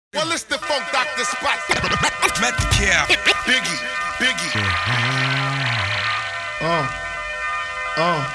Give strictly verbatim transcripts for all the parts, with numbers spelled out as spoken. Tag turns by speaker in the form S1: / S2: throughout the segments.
S1: Well, it's the Funk Doctor Spot.
S2: Met the cow.
S1: Biggie, Biggie.
S3: Uh, uh,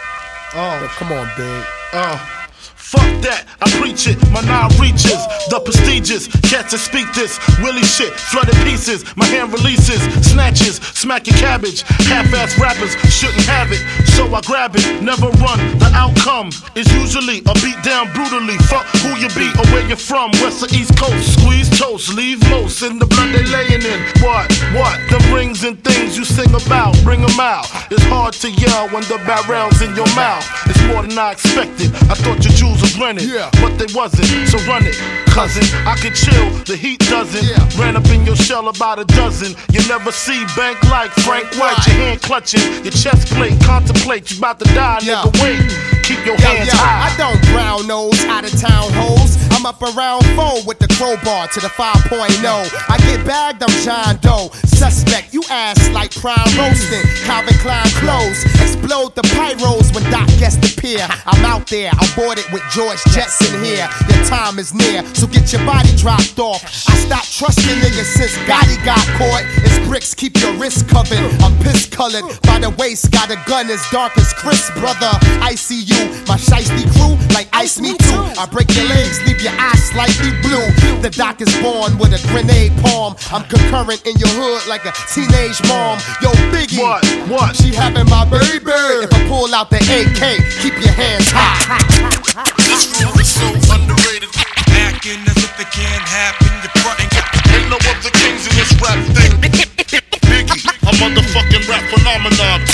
S3: uh.
S4: Yo, come on, big.
S3: Uh. Fuck that, I preach it, my nine reaches, the prestigious, cats that speak this, Willie shit, flooded pieces, my hand releases, snatches, smack your cabbage, half-ass rappers shouldn't have it, so I grab it, never run, the outcome is usually a beat down brutally, fuck who you be or where you're from, west or east coast, squeeze toast, leave most in the blood they laying in, what, what, them rings and things you sing about, bring them out, it's hard to yell when the barrel's in your mouth, it's more than I expected, I thought your jewels was rented, yeah. But they wasn't, so run it, cousin. I could chill, the heat doesn't. Yeah. Ran up in your shell about a dozen. You never see bank like Frank White. Your hand clutching, your chest plate, contemplate. You about to die, yeah. Nigga, wait. Keep your
S4: yo,
S3: hands
S4: yo,
S3: high.
S4: I don't brown nose, out of town hoes. I'm up around four with the crowbar to the five point oh. I get bagged, I'm John Doe. Suspect, you ass like prime roasting. Calvin Klein clothes. Explode the pyros when Doc gets the pier. I'm out there, I'm boarded with George Jetson here. Your time is near, so get your body dropped off. I stopped trusting niggas since Gotti got caught. It's bricks, keep your wrist covered. I'm piss colored by the waist, got a gun as dark as Chris, brother. I see you, my shiesty crew, like ice me too. I break your legs, leave your eyes slightly blue. The Doc is born with a grenade palm. I'm concurrent in your hood like a teenage mom. Yo, Biggie,
S3: what, what?
S4: She having my baby. If I pull out the A K, keep your hands high.
S1: This rule is so underrated.
S2: Acting as if it can't happen. You're fronting.
S1: Ain't no other kings in this rap thing. Biggie, a motherfucking rap phenomenon.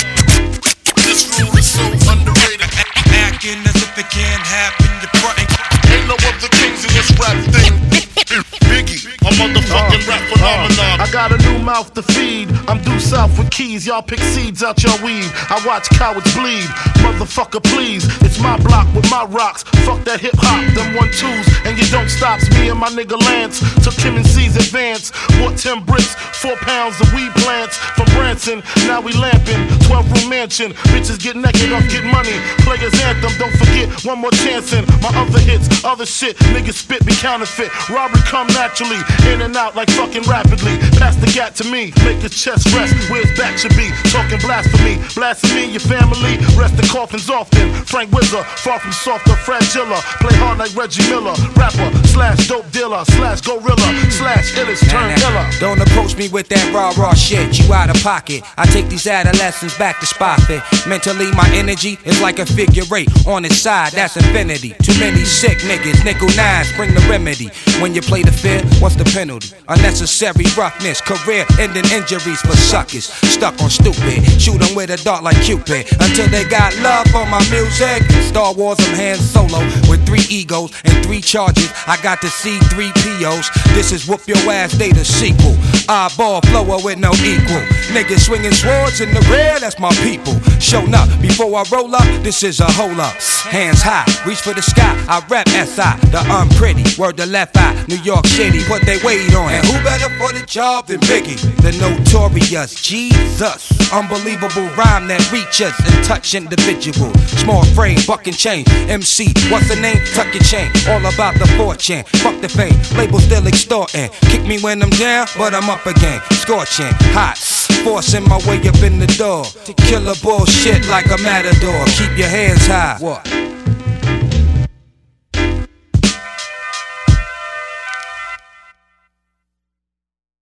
S1: This rule is so underrated.
S2: Acting as if it can't happen. You're fronting.
S1: Ain't no other kings in this rap thing. Biggie, a motherfucking uh, rap phenomenon.
S3: Uh, I got a new mouth to feed. I'm due south with keys. Y'all pick seeds out your weed. I watch cowards bleed. Motherfucker, please. It's my block with my rocks. Fuck that hip hop, them one twos, and you don't stop. Me and my nigga Lance took him and C's advance. Bought ten bricks, four pounds of weed plants from Branson. Now we lamping, twelve room mansion. Bitches get naked off get money. Players anthem, don't forget one more chance in my other hits, other shit. Niggas spit be counterfeit. Robbery come naturally, in and out like fucking rapidly. Pass the gat to me, make his chest rest where his back should be. Talking blasphemy, blasphemy your family. Rest the coffins often. Frank Wizard, far from soft or fragile. Play hard like Reggie Miller. Rapper slash dope dealer slash gorilla slash illest turn killer.
S5: Don't approach me with that raw raw shit. You out of pocket. I take these adolescents back to spot fit. Mentally, my energy is like a figure eight. On its side, that's infinity. Too many sick niggas, nickel nines, bring the remedy. When you play the field, what's the penalty? Unnecessary roughness, career-ending injuries for suckers. Stuck on stupid, shoot them with a dart like Cupid. Until they got love for my music. In Star Wars, I'm Han Solo with three egos and three charges. I got to see three P Os. This is Whoop Your Ass Day, the sequel. Eyeball flower with no equal. Niggas swinging swords in the rear, that's my people. Shown up before I roll up, this is a hole up. Hands high, reach for the sky. I rap S I, the unpretty. Word the left eye, New York City, put they weight on. And who better for the job than Biggie? The notorious Jesus. Unbelievable rhyme that reaches and touch individual. Small frame, buck and chain. M C, what's the name? Tuck your chain. All about the fortune. Fuck the fame. Label still extorting. Kick me when I'm down, but I'm up again. Scorching, hot. Forcing my way up in the door. To kill a bullshit like a matador. Keep your hands high. What?